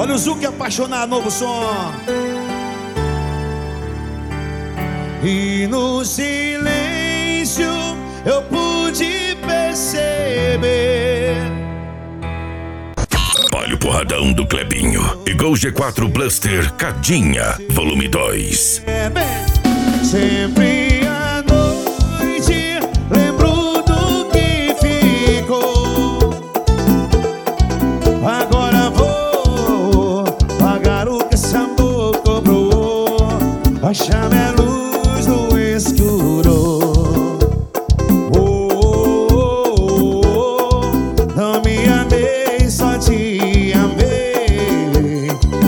Olha o Zuki apaixonado, novo som. E no silêncio eu pude perceber. Olha o porradão do Clebinho e Gol G4 Blaster Cadinha, volume 2. Sempre à noite lembro do que ficou. Agora vou pagar o que esse amor cobrou. Baixar minha luz no escuro. Não me amei, só te amei.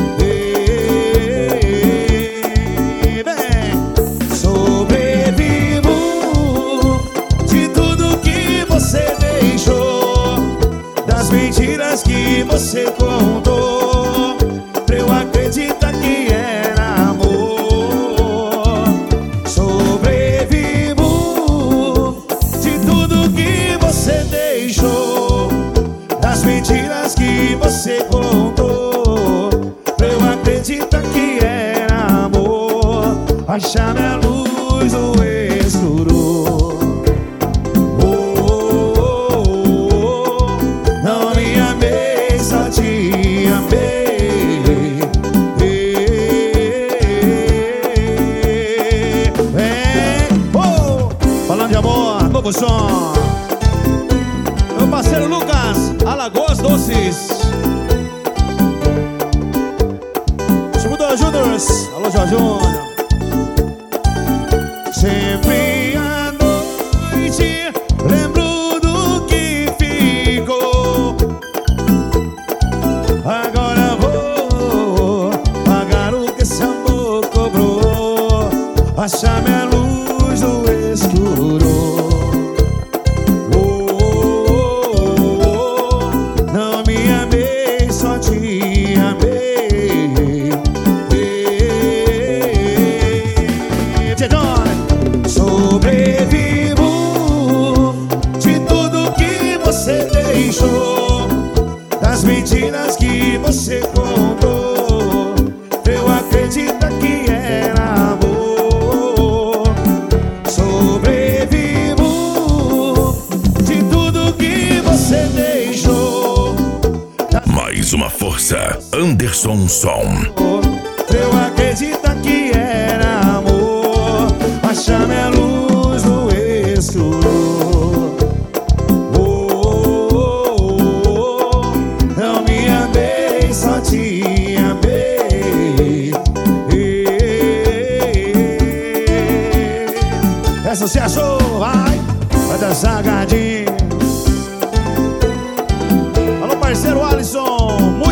Sobrevivo de tudo que você deixou, das mentiras que você contou, pra eu acreditar que era amor. Sobrevivo de tudo que você deixou, das mentiras que você contou, pra eu acreditar que era amor. Achar minha luz no escuro. Não me amei, só te amei. Falando de amor, novo som. Meu parceiro Lucas, Alagoas Doces. Segunda Júniors, alô Jorge Júnior. Sempre à noite lembro do que ficou. Agora vou pagar o que esse amor cobrou. Achar minha luz no escuro. Não me amei, só te amei. Sobrevivo de tudo que você deixou, das mentiras que você contou, pra eu acreditar que era amor. Sobrevivo de tudo que você deixou. Mais uma força, Anderson Som. Pra eu acreditar que era amor. Achar minha luz no escuro. Não me amei, só te amei. É sucesso, vai dançar, gadinho. Alô, parceiro Alisson.